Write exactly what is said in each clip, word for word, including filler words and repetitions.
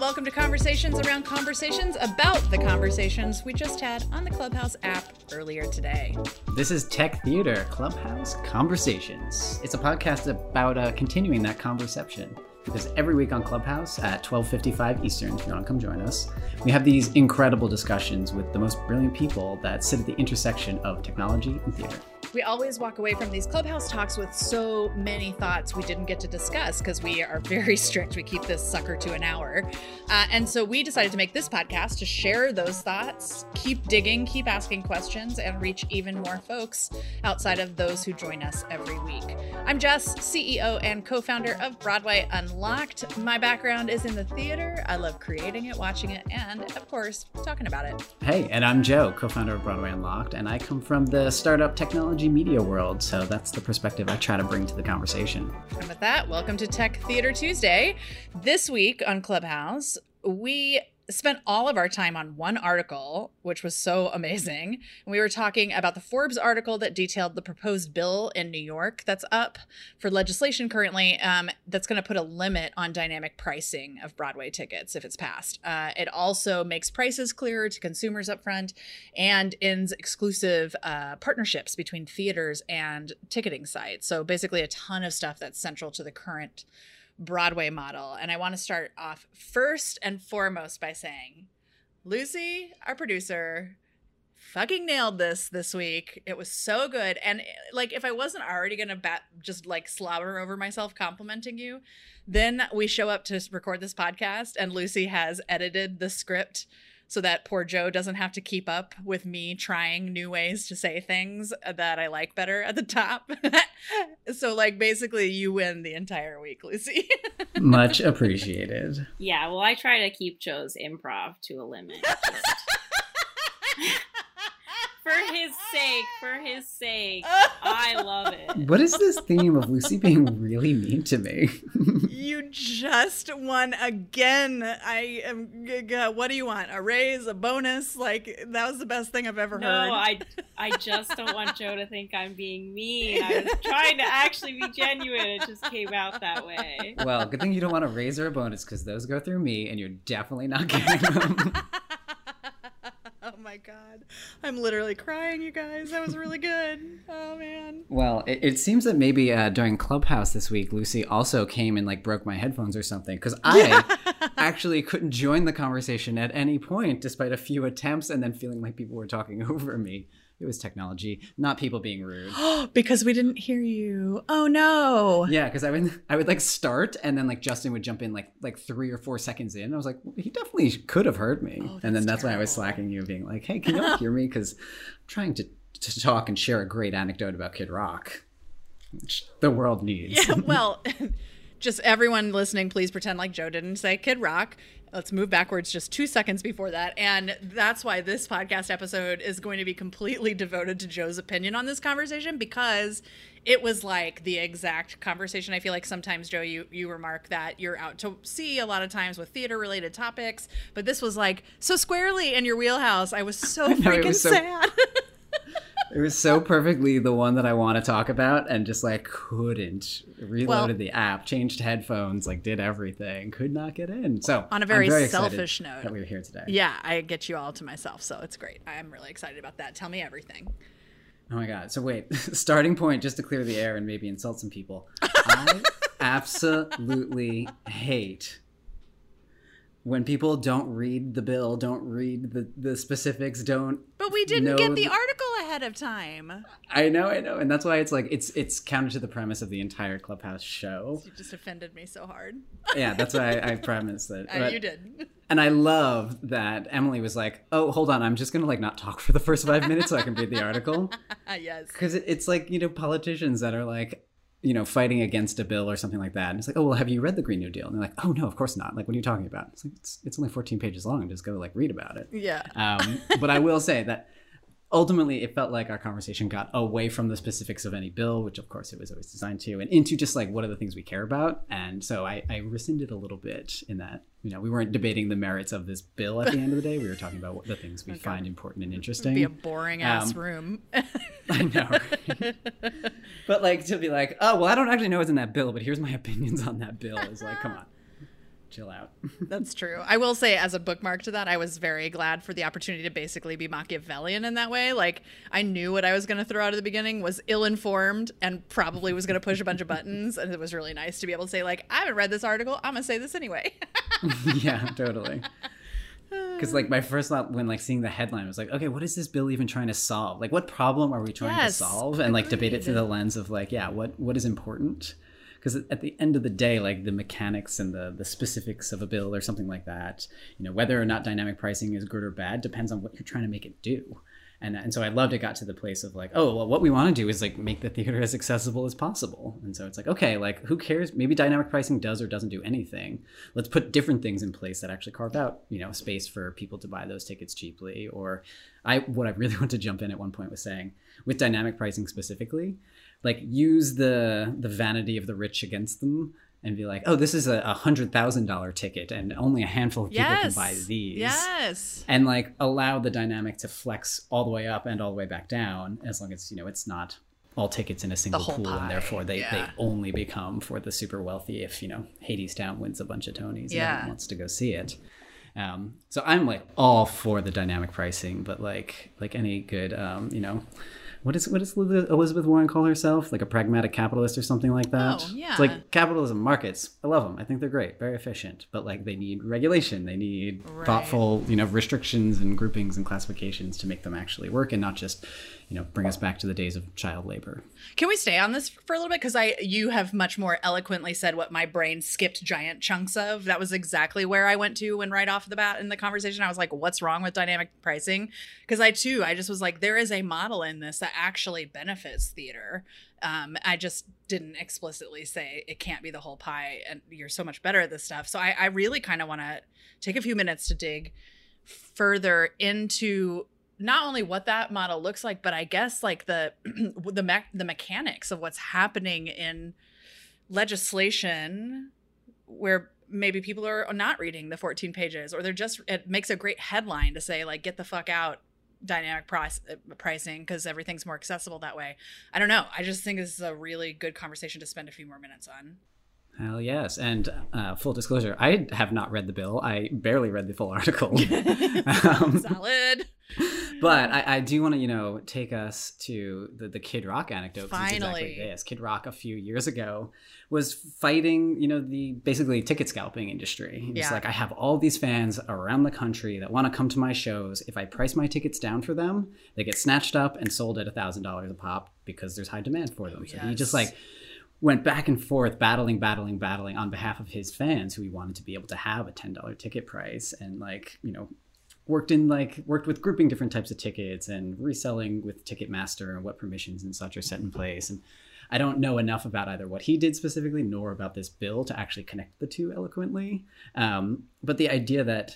welcome to Conversations Around Conversations about the conversations we just had on the Clubhouse app earlier today. This is Tech Theater, Clubhouse Conversations. It's a podcast about uh, continuing that conversation. Because every week on Clubhouse at twelve fifty-five Eastern, if you want to come join us, we have these incredible discussions with the most brilliant people that sit at the intersection of technology and theater. We always walk away from these Clubhouse talks with so many thoughts we didn't get to discuss because we are very strict. We keep this sucker to an hour. Uh, and so we decided to make this podcast to share those thoughts, keep digging, keep asking questions, and reach even more folks outside of those who join us every week. I'm Jess, C E O and co-founder of Broadway Unlocked. My background is in the theater. I love creating it, watching it, and of course, talking about it. Hey, and I'm Joe, co-founder of Broadway Unlocked, and I come from the startup technology media world, so that's the perspective I try to bring to the conversation. And with that, welcome to Tech Theater Tuesday. This week on Clubhouse, we spent all of our time on one article, which was so amazing. And we were talking about the Forbes article that detailed the proposed bill in New York that's up for legislation currently um, that's going to put a limit on dynamic pricing of Broadway tickets if it's passed. Uh, it also makes prices clearer to consumers up front and ends exclusive uh, partnerships between theaters and ticketing sites. So basically a ton of stuff that's central to the current Broadway model. And I want to start off first and foremost by saying, Lucy, our producer, fucking nailed this this week. It was so good. And like, if I wasn't already going to bat, just like slobber over myself complimenting you, then we show up to record this podcast and Lucy has edited the script so that poor Joe doesn't have to keep up with me trying new ways to say things that I like better at the top. So, like, basically, you win the entire week, Lucy. Much appreciated. Yeah, well, I try to keep Joe's improv to a limit. For his sake, for his sake. I love it. What is this theme of Lucy being really mean to me? You just won again. I am. What do you want? A raise? A bonus? Like, that was the best thing I've ever no, heard. No, I, I just don't want Joe to think I'm being mean. I was trying to actually be genuine. It just came out that way. Well, good thing you don't want a raise or a bonus because those go through me and you're definitely not getting them. Oh my God. I'm literally crying, you guys. That was really good. Oh man. Well, it, it seems that maybe uh, during Clubhouse this week, Lucy also came and like broke my headphones or something because I actually couldn't join the conversation at any point despite a few attempts and then feeling like people were talking over me. It was technology, not people being rude. Because we didn't hear you. Oh no. Yeah, because I would I would like start and then like Justin would jump in like like three or four seconds in. I was like, he definitely could have heard me. Oh, and then that's terrible. why I was slacking you, being like, hey, can you all hear me? Because I'm trying to, to talk and share a great anecdote about Kid Rock, which the world needs. Yeah, well, just everyone listening, please pretend like Joe didn't say Kid Rock. Let's move backwards just two seconds before that. And that's why this podcast episode is going to be completely devoted to Joe's opinion on this conversation, because it was like the exact conversation. I feel like sometimes, Joe, you, you remark that you're out to sea a lot of times with theater related topics, but this was like so squarely in your wheelhouse. I was so I know, freaking so- sad. It was so perfectly the one that I want to talk about and just like couldn't. Reloaded well, the app, changed headphones, like did everything. Could not get in. So on a very, very selfish note that we were here today. Yeah, I get you all to myself. So it's great. I'm really excited about that. Tell me everything. Oh my God. So wait, starting point just to clear the air and maybe insult some people. I absolutely hate when people don't read the bill, don't read the, the specifics, don't But we didn't know get the article ahead of time. I know, I know. And that's why it's like, it's it's counter to the premise of the entire Clubhouse show. You just offended me so hard. Yeah, that's why I, I premised it. Uh, you did. And I love that Emily was like, oh, hold on, I'm just going to like not talk for the first five minutes so I can read the article. Yes. Because it, it's like, you know, politicians that are like, you know, fighting against a bill or something like that. And it's like, oh, well, have you read the Green New Deal? And they're like, oh, no, of course not. Like, what are you talking about? It's like, it's, it's only fourteen pages long. Just go, like, read about it. Yeah. Um, but I will say that ultimately it felt like our conversation got away from the specifics of any bill, which, of course, it was always designed to, and into just, like, what are the things we care about? And so I, I rescinded a little bit in that, you know, we weren't debating the merits of this bill at the end of the day. We were talking about what the things we okay. find important and interesting. It'd be a boring-ass um, room. I know, right? But like to be like, oh, well, I don't actually know what's in that bill, but here's my opinions on that bill. Is like, come on. chill out. That's true. I will say, as a bookmark to that, I was very glad for the opportunity to basically be Machiavellian in that way. Like, I knew what I was going to throw out at the beginning was ill-informed and probably was going to push a bunch of buttons. And it was really nice to be able to say, like, I haven't read this article. I'm going to say this anyway. Yeah, totally. Because like my first thought when like seeing the headline was like, okay, what is this bill even trying to solve? Like, what problem are we trying yes, to solve? And like agreed. debate it through the lens of like, yeah, what what is important? Because at the end of the day, like the mechanics and the the specifics of a bill or something like that, you know, whether or not dynamic pricing is good or bad depends on what you're trying to make it do. And, and so I loved it got to the place of like, oh, well, what we want to do is like make the theater as accessible as possible. And so it's like, okay, like who cares? Maybe dynamic pricing does or doesn't do anything. Let's put different things in place that actually carve out, you know, space for people to buy those tickets cheaply. Or I, what I really want to jump in at one point was saying with dynamic pricing specifically, like use the the vanity of the rich against them. And be like, oh, this is a one hundred thousand dollars ticket and only a handful of people yes. can buy these. Yes. And like allow the dynamic to flex all the way up and all the way back down as long as, you know, it's not all tickets in a single pool pie. And therefore they, yeah. they only become for the super wealthy if, you know, Hadestown wins a bunch of Tonys yeah. and everyone wants to go see it. Um, so I'm like all for the dynamic pricing, but like like any good, um, you know, What is what does Elizabeth Warren call herself? Like a pragmatic capitalist or something like that? Oh, yeah. It's like capitalism, markets. I love them. I think they're great, very efficient. But like they need regulation. They need right. thoughtful, you know, restrictions and groupings and classifications to make them actually work and not just, you know, bring us back to the days of child labor. Can we stay on this for a little bit? Because I, you have much more eloquently said what my brain skipped giant chunks of. That was exactly where I went to when right off the bat in the conversation, I was like, what's wrong with dynamic pricing? Because I too, I just was like, there is a model in this that actually benefits theater. Um, I just didn't explicitly say it can't be the whole pie and you're so much better at this stuff. So I, I really kind of want to take a few minutes to dig further into not only what that model looks like, but I guess like the the me- the mechanics of what's happening in legislation where maybe people are not reading the fourteen pages or they're just, it makes a great headline to say like, get the fuck out dynamic price, uh, pricing because everything's more accessible that way. I don't know. I just think this is a really good conversation to spend a few more minutes on. Hell yes. And uh, full disclosure, I have not read the bill. I barely read the full article. um, Solid. But I, I do want to, you know, take us to the, the Kid Rock anecdote. Finally. Exactly this. Kid Rock a few years ago was fighting, you know, the basically ticket scalping industry. He was Yeah. like, I have all these fans around the country that want to come to my shows. If I price my tickets down for them, they get snatched up and sold at one thousand dollars a pop because there's high demand for them. Oh, so yes. he just like went back and forth, battling, battling, battling on behalf of his fans who he wanted to be able to have a ten dollars ticket price and like, you know, worked in like worked with grouping different types of tickets and reselling with Ticketmaster and what permissions and such are set in place. And I don't know enough about either what he did specifically nor about this bill to actually connect the two eloquently. Um, but the idea that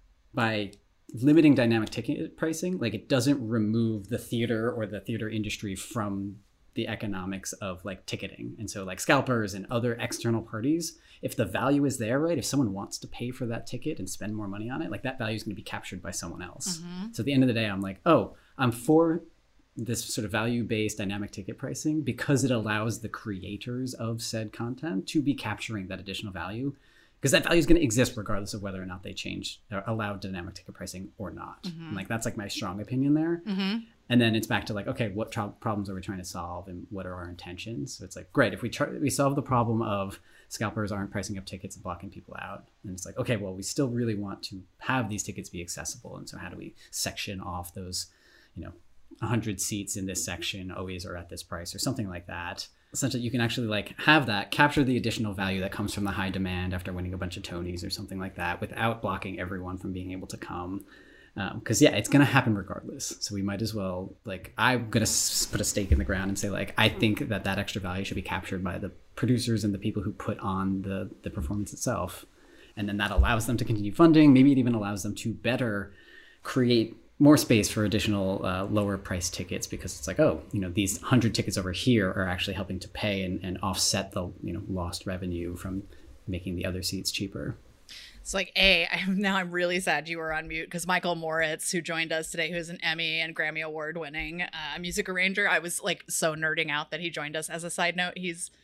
by limiting dynamic ticket pricing, like it doesn't remove the theater or the theater industry from the economics of like ticketing. And so like scalpers and other external parties, if the value is there, right, if someone wants to pay for that ticket and spend more money on it, like that value is going to be captured by someone else. Mm-hmm. So at the end of the day, I'm like, oh, I'm for this sort of value-based dynamic ticket pricing because it allows the creators of said content to be capturing that additional value, because that value is going to exist regardless of whether or not they change or allow dynamic ticket pricing or not. Mm-hmm. Like that's like my strong opinion there. Mm-hmm. And then it's back to like, okay, what tro- problems are we trying to solve and what are our intentions? So it's like, great, if we try, we solve the problem of scalpers aren't pricing up tickets and blocking people out. And it's like, okay, well, we still really want to have these tickets be accessible. And so how do we section off those, you know, one hundred seats in this section always are at this price or something like that, such that you can actually like have that capture the additional value that comes from the high demand after winning a bunch of Tonys or something like that without blocking everyone from being able to come. Because, um, yeah, it's going to happen regardless. So we might as well, like, I'm going to s- put a stake in the ground and say, like, I think that that extra value should be captured by the producers and the people who put on the, the performance itself. And then that allows them to continue funding. Maybe it even allows them to better create more space for additional uh, lower price tickets, because it's like, oh, you know, these one hundred tickets over here are actually helping to pay and, and offset the, you know, lost revenue from making the other seats cheaper. It's like, A, I'm, now I'm really sad you were on mute because Michael Moritz, who joined us today, who's an Emmy and Grammy Award winning uh, music arranger, I was like so nerding out that he joined us. As a side note, he's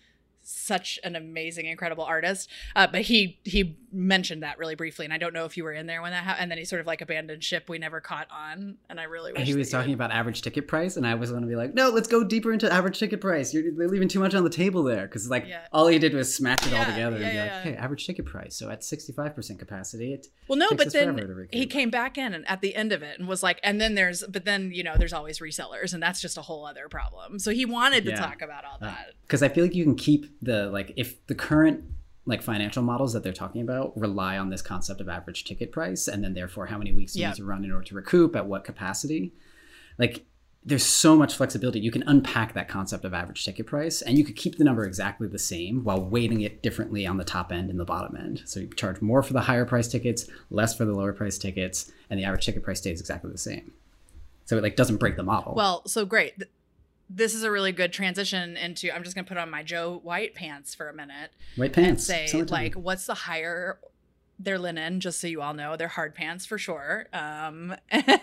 such an amazing, incredible artist. Uh, but he he mentioned that really briefly, and I don't know if you were in there when that happened. And then he sort of like abandoned ship. We never caught on, and I really wish he was talking about average ticket price, and I was going to be like, no, let's go deeper into average ticket price. You're they're leaving too much on the table there, because like Yeah. all he did was smash it Yeah, all together yeah, and be yeah, like, yeah. okay, average ticket price. So at sixty-five percent capacity, it Well, no, takes but us then forever to recoup. he came back in and at the end of it and was like, and then there's, but then, you know, there's always resellers, and that's just a whole other problem. So he wanted to Yeah. talk about all that. Because I feel like you can keep the, like, if the current like financial models that they're talking about rely on this concept of average ticket price, and then therefore how many weeks you Yep. need to run in order to recoup at what capacity, like there's so much flexibility. You can unpack that concept of average ticket price, and you could keep the number exactly the same while weighting it differently on the top end and the bottom end. So you charge more for the higher price tickets, less for the lower price tickets, and the average ticket price stays exactly the same. So it like doesn't break the model. Well, so great. Th- This is a really good transition into, I'm just going to put on my Joe White pants for a minute. White And pants. say, Summertime. like, what's the higher, they're linen, just so you all know. They're hard pants for sure. Um,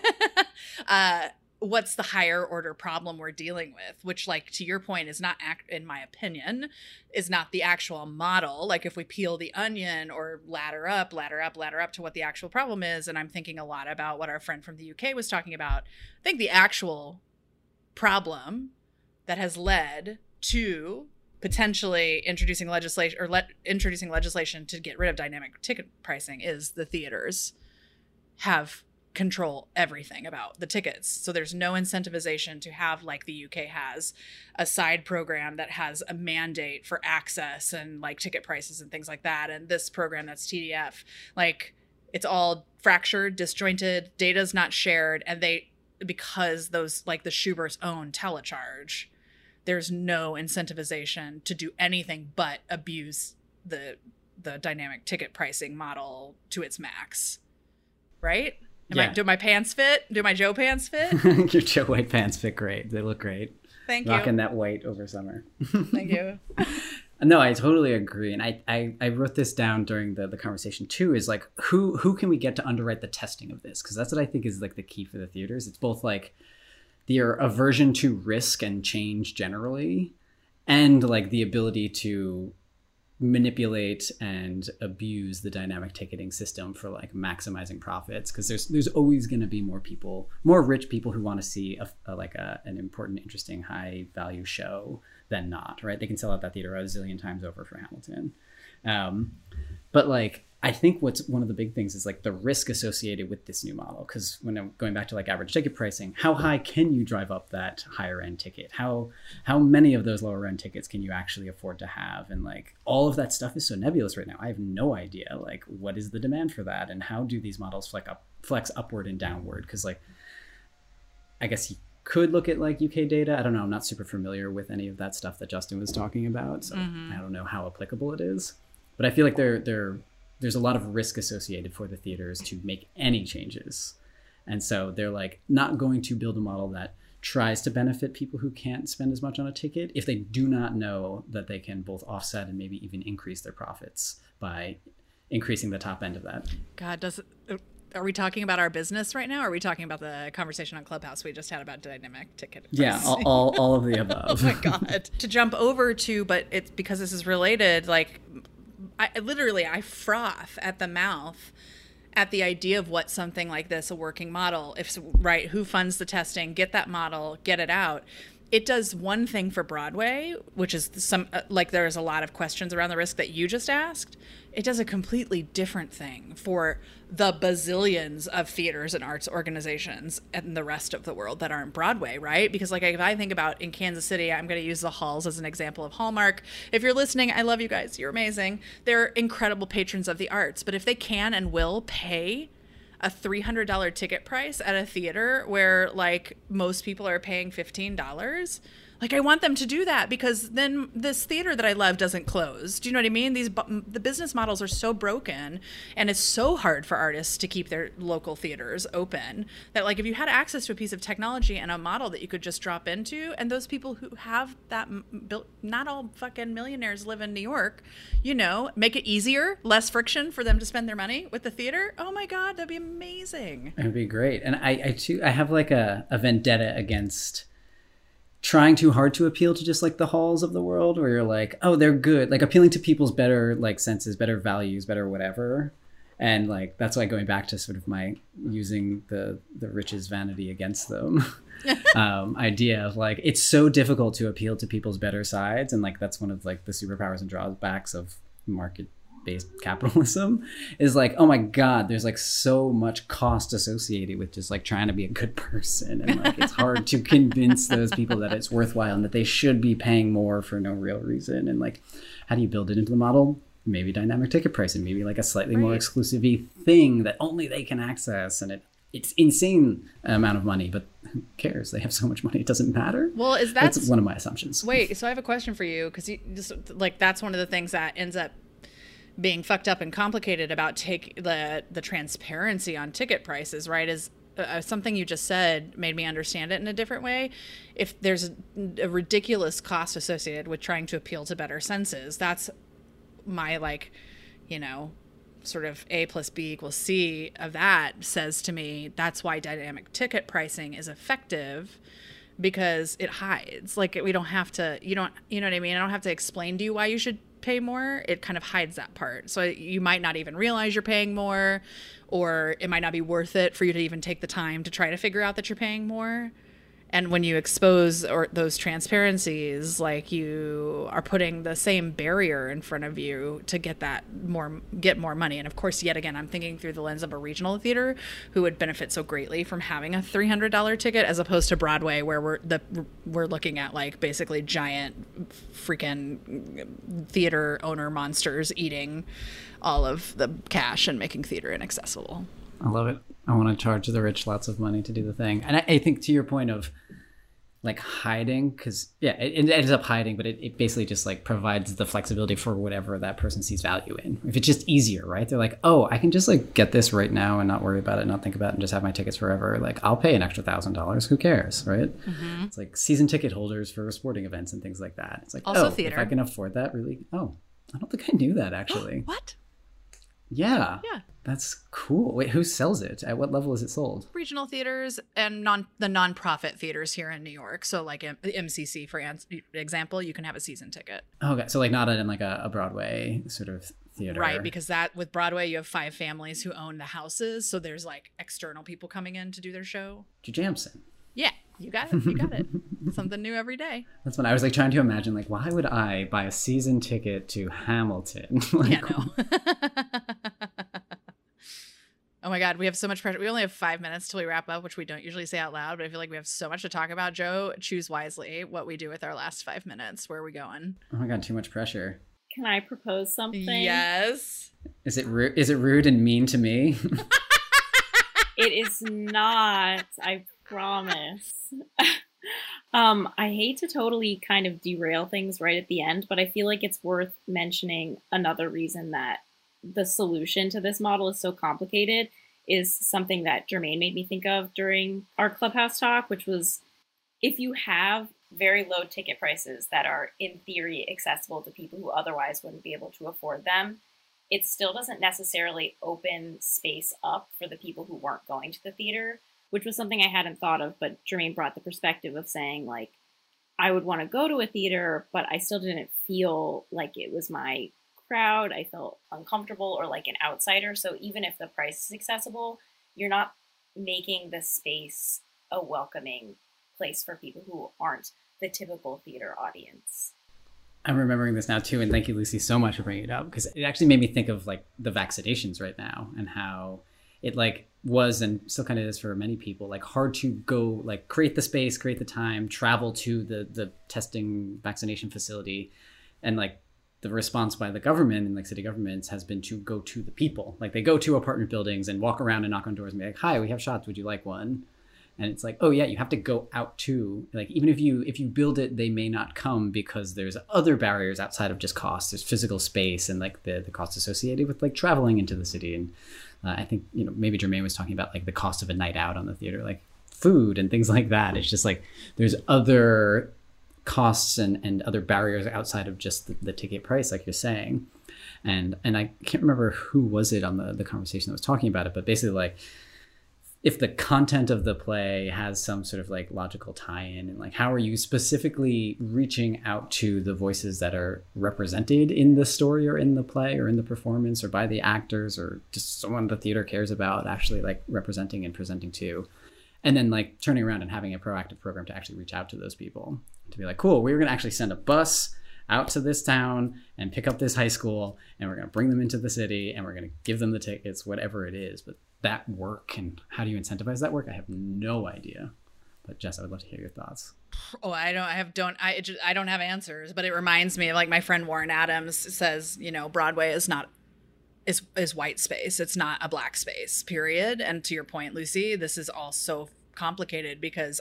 uh, what's the higher order problem we're dealing with, which, like, to your point, is not, act, in my opinion, is not the actual model. Like, if we peel the onion or ladder up, ladder up, ladder up to what the actual problem is, and I'm thinking a lot about what our friend from the U K was talking about, I think the actual problem that has led to potentially introducing legislation or let introducing legislation to get rid of dynamic ticket pricing is the theaters have control everything about the tickets. So there's no incentivization to have, like the U K has, a side program that has a mandate for access and like ticket prices and things like that. And this program that's T D F, like it's all fractured, disjointed, data's not shared, and they because those like the Schubert's own telecharge, there's no incentivization to do anything but abuse the the dynamic ticket pricing model to its max. Right? Am Yeah. I, do my pants fit? Do my Joe pants fit? Your Joe White pants fit great. They look great. Thank Rocking you. that white over summer. Thank you. No, I totally agree. And I, I, I wrote this down during the, the conversation too, is like, who who can we get to underwrite the testing of this? Because that's what I think is like the key for the theaters. It's both like their aversion to risk and change generally, and like the ability to manipulate and abuse the dynamic ticketing system for like maximizing profits, because there's there's always going to be more people, more rich people who want to see a, a like a, an important, interesting, high value show than not, right? They can sell out that theater a zillion times over for Hamilton. Um, but like, I think what's one of the big things is like the risk associated with this new model. Because when I'm going back to like average ticket pricing, how high can you drive up that higher end ticket? How how many of those lower end tickets can you actually afford to have? And like all of that stuff is so nebulous right now. I have no idea like what is the demand for that, and how do these models flex up flex upward and downward? Because like, I guess you could look at like U K data. I don't know. I'm not super familiar with any of that stuff that Justin was talking about, so Mm-hmm. I don't know how applicable it is. But I feel like they're they're there's a lot of risk associated for the theaters to make any changes. And so they're like not going to build a model that tries to benefit people who can't spend as much on a ticket if they do not know that they can both offset and maybe even increase their profits by increasing the top end of that. God, does it, are we talking about our business right now? Or are we talking about the conversation on Clubhouse we just had about dynamic ticket Yeah, pricing? all, all, all of the above. Oh my God. To jump over to, but it's because this is related, like I literally, I froth at the mouth at the idea of what something like this, a working model, if right, who funds the testing, get that model, get it out. It does one thing for Broadway, which is some, like there's a lot of questions around the risk that you just asked. It does a completely different thing for the bazillions of theaters and arts organizations and the rest of the world that aren't Broadway, right? Because like if I think about in Kansas City, I'm going to use the Halls as an example of Hallmark. If you're listening, I love you guys. You're amazing. They're incredible patrons of the arts. But if they can and will pay a three hundred dollars ticket price at a theater where like most people are paying fifteen dollars, like I want them to do that, because then this theater that I love doesn't close. Do you know what I mean? These the business models are so broken, and it's so hard for artists to keep their local theaters open that like if you had access to a piece of technology and a model that you could just drop into, and those people who have that built, not all fucking millionaires live in New York, you know, make it easier, less friction for them to spend their money with the theater. Oh my God, that'd be amazing. It would be great. And I, I too, I have like a, a vendetta against trying too hard to appeal to just like the halls of the world where you're like, oh, they're good, like appealing to people's better like senses, better values, better whatever. And like that's why going back to sort of my using the the rich's vanity against them um idea of like it's so difficult to appeal to people's better sides, and like that's one of like the superpowers and drawbacks of market based capitalism is like, oh my god, there's like so much cost associated with just like trying to be a good person, and like it's hard to convince those people that it's worthwhile and that they should be paying more for no real reason. And like, how do you build it into the model? Maybe dynamic ticket pricing, maybe like a slightly right. more exclusive-y thing that only they can access, and it it's insane amount of money, but who cares? They have so much money, it doesn't matter. Well, is that that's one of my assumptions. Wait, so I have a question for you, because you just like that's one of the things that ends up being fucked up and complicated about take the the transparency on ticket prices, right? Is uh, something you just said made me understand it in a different way. If there's a, a ridiculous cost associated with trying to appeal to better senses, that's my like, you know, sort of A plus B equals C of that says to me that's why dynamic ticket pricing is effective, because it hides. Like we don't have to, you don't, you know what I mean? I don't have to explain to you why you should pay more. It kind of hides that part. So you might not even realize you're paying more, or it might not be worth it for you to even take the time to try to figure out that you're paying more. And when you expose or those transparencies, like you are putting the same barrier in front of you to get that more, get more money. And of course, yet again, I'm thinking through the lens of a regional theater who would benefit so greatly from having a three hundred dollars ticket, as opposed to Broadway, where we're the we're looking at like basically giant freaking theater owner monsters eating all of the cash and making theater inaccessible. I love it. I want to charge the rich lots of money to do the thing. And I, I think to your point of like hiding, because yeah, it, it ends up hiding, but it, it basically just like provides the flexibility for whatever that person sees value in. If it's just easier, right? They're like, oh, I can just like get this right now and not worry about it, not think about it, and just have my tickets forever. Like I'll pay an extra thousand dollars. Who cares, right? Mm-hmm. It's like season ticket holders for sporting events and things like that. It's like, also oh, theater. If I can afford that, really? Oh, I don't think I knew that actually. What? Yeah. Yeah. That's cool. Wait, who sells it? At what level is it sold? Regional theaters and non the nonprofit theaters here in New York. So like M- MCC, for an- example, you can have a season ticket. Okay, so like not in like a, a Broadway sort of theater. Right, because that with Broadway, you have five families who own the houses. So there's like external people coming in to do their show. Jujamson. Yeah, you got it. You got it. Something new every day. That's when I was like trying to imagine, like, why would I buy a season ticket to Hamilton? Like, yeah, no. Oh my God, we have so much pressure. We only have five minutes till we wrap up, which we don't usually say out loud, but I feel like we have so much to talk about. Joe, choose wisely what we do with our last five minutes. Where are we going? Oh my God, too much pressure. Can I propose something? Yes. Is it ru- is it rude and mean to me? It is not, I promise. um, I hate to totally kind of derail things right at the end, but I feel like it's worth mentioning another reason that the solution to this model is so complicated is something that Jermaine made me think of during our Clubhouse talk, which was if you have very low ticket prices that are in theory accessible to people who otherwise wouldn't be able to afford them, it still doesn't necessarily open space up for the people who weren't going to the theater, which was something I hadn't thought of, but Jermaine brought the perspective of saying, like, I would want to go to a theater, but I still didn't feel like it was my crowd. I felt uncomfortable or like an outsider. So even if the price is accessible, you're not making the space a welcoming place for people who aren't the typical theater audience. I'm remembering this now too, and thank you, Lucy, so much for bringing it up, because it actually made me think of like the vaccinations right now and how it like was and still kind of is for many people like hard to go like create the space, create the time, travel to the the testing vaccination facility, and like the response by the government and like city governments has been to go to the people. Like they go to apartment buildings and walk around and knock on doors and be like, hi, we have shots. Would you like one? And it's like, oh yeah, you have to go out to, like, even if you if you build it, they may not come because there's other barriers outside of just cost. There's physical space and like the, the cost associated with like traveling into the city. And uh, I think, you know, maybe Jermaine was talking about like the cost of a night out on the theater, like food and things like that. It's just like, there's other costs and, and other barriers outside of just the, the ticket price, like you're saying. And and I can't remember who was it on the, the conversation that was talking about it, but basically like, if the content of the play has some sort of like logical tie-in, and like how are you specifically reaching out to the voices that are represented in the story or in the play or in the performance or by the actors or just someone the theater cares about actually like representing and presenting to, and then like turning around and having a proactive program to actually reach out to those people to be like, cool, we're going to actually send a bus out to this town and pick up this high school, and we're going to bring them into the city, and we're going to give them the tickets, whatever it is. But that work, and how do you incentivize that work? I have no idea. But Jess, I would love to hear your thoughts. Oh, I don't, I have, don't, I, just, I don't have answers, but it reminds me of like my friend Warren Adams says, you know, Broadway is not, is, is white space. It's not a black space, period. And to your point, Lucy, this is all so complicated because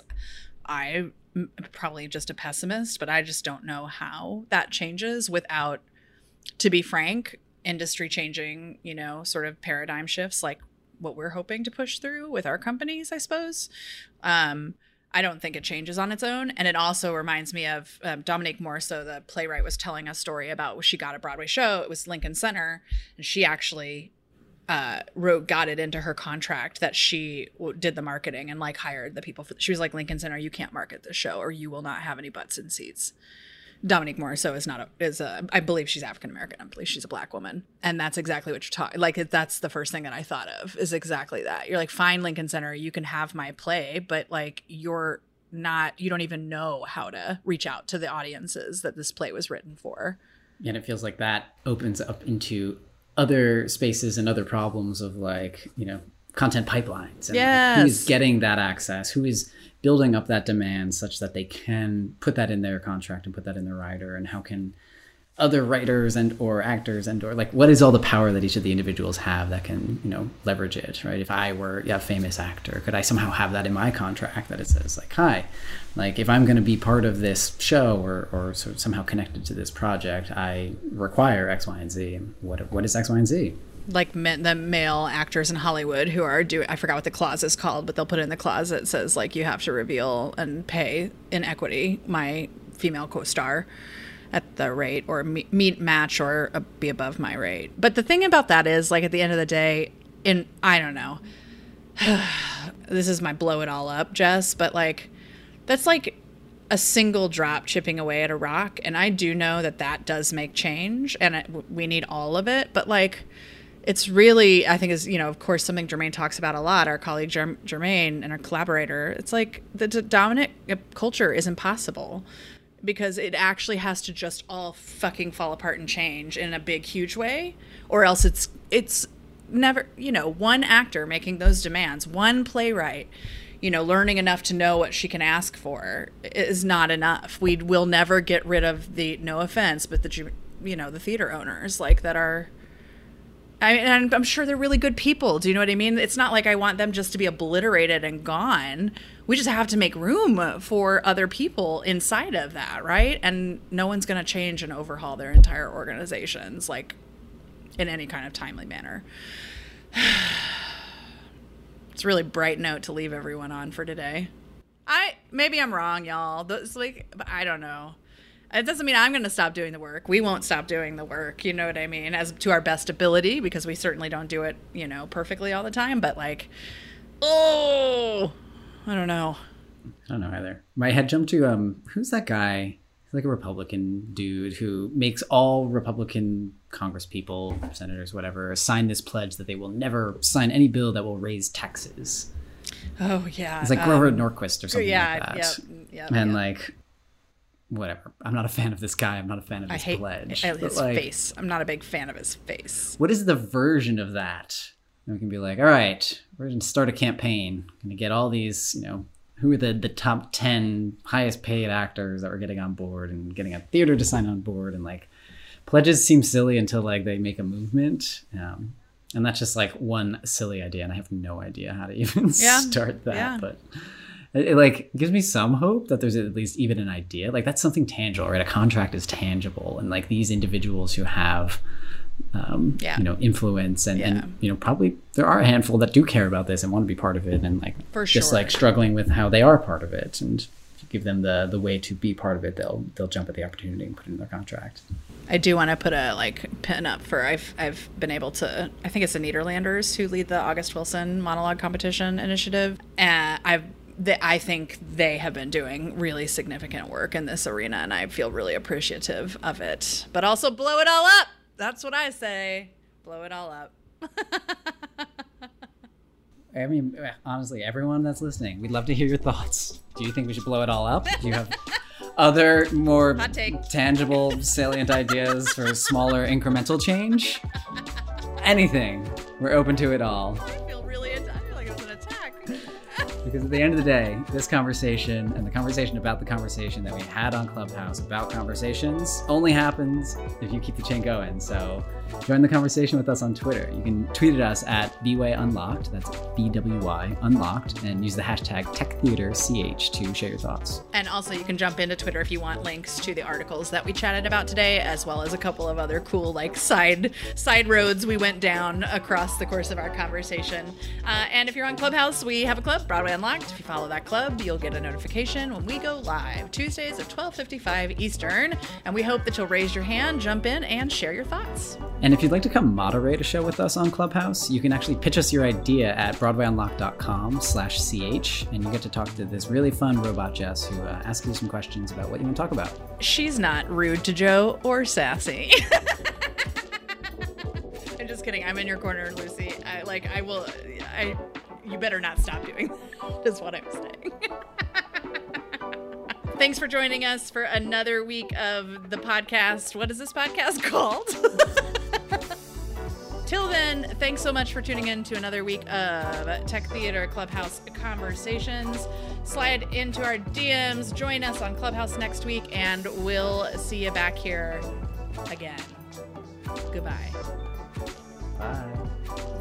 I probably just a pessimist, but I just don't know how that changes without, to be frank, industry changing, you know, sort of paradigm shifts like what we're hoping to push through with our companies, I suppose. Um, I don't think it changes on its own. And it also reminds me of um, Dominique Morisseau, the playwright, was telling a story about she got a Broadway show. It was Lincoln Center, and she actually uh wrote got it into her contract that she w- did the marketing and like hired the people for, she was like, Lincoln Center, you can't market this show or you will not have any butts in seats. Dominique Morisseau is not a is a I believe she's African American. I believe she's a black woman, and that's exactly what you're talking like that's the first thing that I thought of is exactly that. You're like, fine, Lincoln Center, you can have my play, but like you're not you don't even know how to reach out to the audiences that this play was written for. And it feels like that opens up into other spaces and other problems of like, you know, content pipelines and yes. like who is getting that access, who is building up that demand such that they can put that in their contract and put that in their rider, and how can other writers and or actors and or like what is all the power that each of the individuals have that can, you know, leverage it, right? If I were yeah, a famous actor, could I somehow have that in my contract that it says like, hi, like if I'm going to be part of this show or or sort of somehow connected to this project, I require X, Y, and Z. What what is X, Y, and Z? Like the male actors in Hollywood who are doing, I forgot what the clause is called, but they'll put it in the clause that says like, you have to reveal and pay in equity my female co-star at the rate or meet match or be above my rate. But the thing about that is like at the end of the day, in, I don't know, this is my blow it all up, Jess, but like, that's like a single drop chipping away at a rock. And I do know that that does make change and it, we need all of it. But like, it's really, I think is, you know, of course, something Jermaine talks about a lot, our colleague Jerm- Jermaine and our collaborator, it's like the d- dominant culture is impossible. Because it actually has to just all fucking fall apart and change in a big, huge way. Or else it's it's never, you know, one actor making those demands, one playwright, you know, learning enough to know what she can ask for is not enough. We will never get rid of the, no offense, but the, you know, the theater owners like that are, I mean, and I'm sure they're really good people. Do you know what I mean? It's not like I want them just to be obliterated and gone. We just have to make room for other people inside of that, right? And no one's going to change and overhaul their entire organizations like in any kind of timely manner. It's a really bright note to leave everyone on for today. I maybe I'm wrong, y'all. It's like, I don't know. It doesn't mean I'm going to stop doing the work. We won't stop doing the work. You know what I mean? As to our best ability, because we certainly don't do it, you know, perfectly all the time. But like, oh, I don't know. I don't know either. My head jumped to, um, who's that guy? He's like a Republican dude who makes all Republican Congress people, senators, whatever, sign this pledge that they will never sign any bill that will raise taxes. Oh, yeah. It's like Grover um, Norquist or something yeah, like that. Yeah, yeah, and yeah. like, whatever. I'm not a fan of this guy. I'm not a fan of his I hate pledge. his like, face. I'm not a big fan of his face. What is the version of that? And we can be like, all right, we're going to start a campaign. Going to get all these, you know, who are the, the top ten highest paid actors that we're getting on board and getting a theater to sign on board. And like, pledges seem silly until like they make a movement. Um, and that's just like one silly idea. And I have no idea how to even yeah. start that. Yeah. But it, it like gives me some hope that there's at least even an idea. Like that's something tangible, right? A contract is tangible. And like these individuals who have, um, yeah. you know, influence and, yeah. and, you know, probably there are a handful that do care about this and want to be part of it. And like, For just sure. like struggling with how they are part of it. And give them the the way to be part of it, they'll they'll jump at the opportunity and put it in their contract. I do want to put a like pin up for I've I've been able to I think it's the Nederlanders who lead the August Wilson monologue competition initiative, and I've they, I think they have been doing really significant work in this arena, and I feel really appreciative of it. But also blow it all up. That's what I say. Blow it all up. I mean, honestly, everyone that's listening, we'd love to hear your thoughts. Do you think we should blow it all up? Do you have other more tangible, salient ideas for smaller incremental change? Anything. We're open to it all. I feel really, I feel like it's an attack. Because at the end of the day, this conversation and the conversation about the conversation that we had on Clubhouse about conversations only happens if you keep the chain going. So join the conversation with us on Twitter. You can tweet at us at B W Y Unlocked, that's B W Y Unlocked, and use the hashtag TechTheaterCH to share your thoughts. And also you can jump into Twitter if you want links to the articles that we chatted about today, as well as a couple of other cool like side side roads we went down across the course of our conversation. Uh, and if you're on Clubhouse, we have a club, Broadway Unlocked. If you follow that club, you'll get a notification when we go live, Tuesdays at twelve fifty-five Eastern. And we hope that you'll raise your hand, jump in, and share your thoughts. And if you'd like to come moderate a show with us on Clubhouse, you can actually pitch us your idea at broadwayunlocked.com slash ch, and you get to talk to this really fun robot Jess who uh, asks you some questions about what you want to talk about. She's not rude to Joe or sassy. I'm just kidding. I'm in your corner, Lucy. I like. I will. I. You better not stop doing that, is what I'm saying. Thanks for joining us for another week of the podcast. What is this podcast called? Till then, thanks so much for tuning in to another week of Tech Theater Clubhouse Conversations. Slide into our D Ms, join us on Clubhouse next week, and we'll see you back here again. Goodbye. Bye.